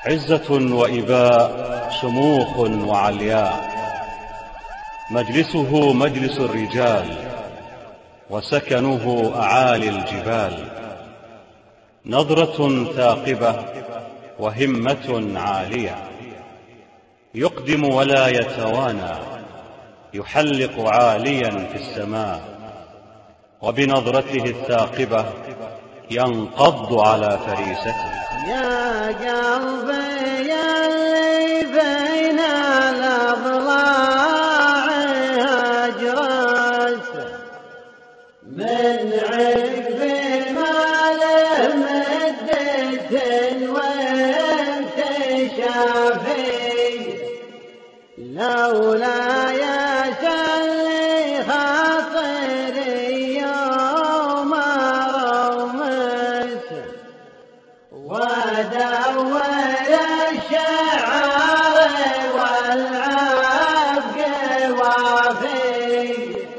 عزة وإباء، شموخ وعلياء، مجلسه مجلس الرجال، وسكنه أعالي الجبال. نظرة ثاقبة وهمة عالية، يقدم ولا يتوانى، يحلق عاليا في السماء، وبنظرته الثاقبة ينقض على فريسته. يا قلبي اللي بين الأضلاع أجرس، من عقب ما له مدة وانت شافي، لولا يسلي خاطري يوم رومس، ودور الشعر والعبق وافي،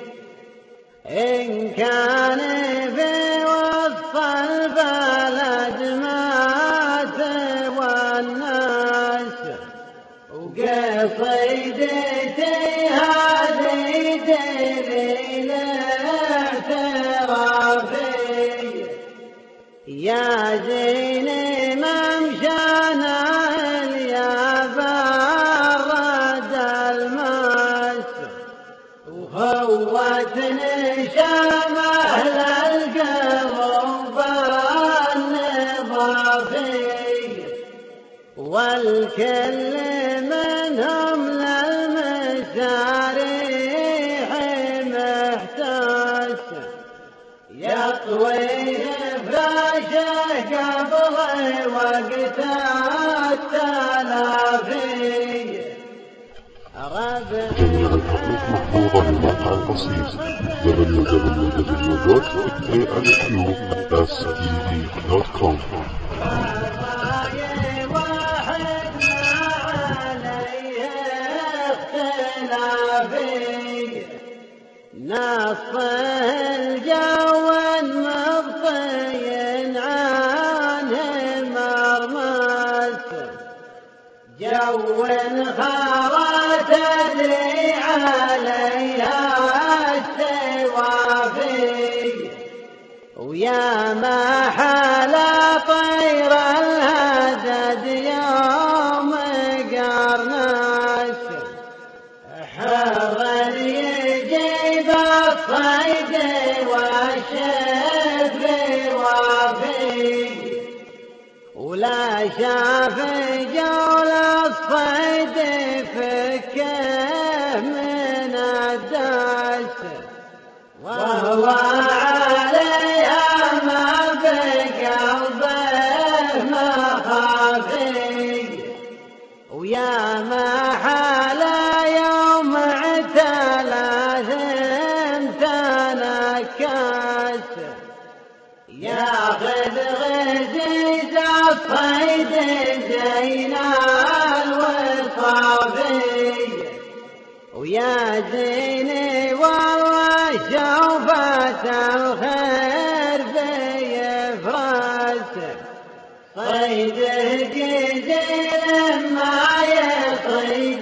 إن كان في وسط البلد مات والناس، وقصيدتي هذه دليل اعترافي، يا زين ممشانا يا برد الماس، وهوتني شمه للقلوب النظافي، والكل منهم للمساريح محتاس، يطوي فراشه قبل وقت التلافي. جميع الحقوق محفوظة بالموقع البسيط www.alqsd.com. واحد ما عليه اختلافي، نصه الجو مبطي عنه مرمس، جو خرى تدري عليها السوافي، ويا ما حلا طير الهدد يوم قرناس، حر يجيب الصيد والشبر وافي، ولا شاف جول الصيد فكه من الداس، وهو عليها ما بقلبه مخافي، ويا ما حالا يوم اعتلى تنكس، ياخذ غزيز الصيد زين الوصافي، ويا زيني والله شوفة الخير بيفرس، صيده جزيل ما يصيد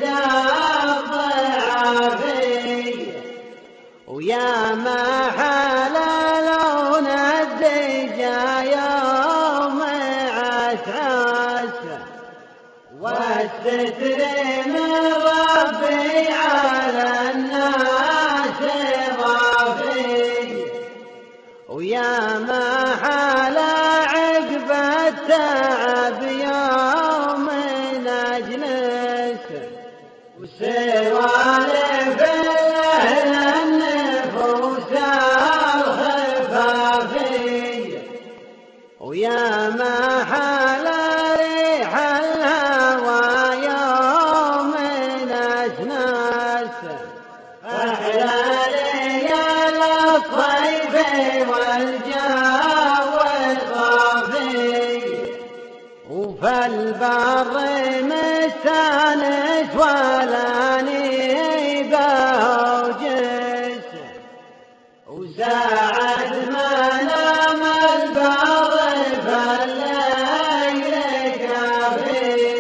الضعافي، ويا ما حلا لون الدجا يوم عسعس، والستر من ربي على الناس ضافي، ويا ما حلا عقب التعب يوم نجلس، وسوالف اهل النفوس الخفافي، ويا ما حلا ريح الهوى يوم نسنس، أحلى ليال الصيف والجو صافي، وفالبر مستانس ولا نيبه وجس، وساعة ما نام البر فالليل كافي،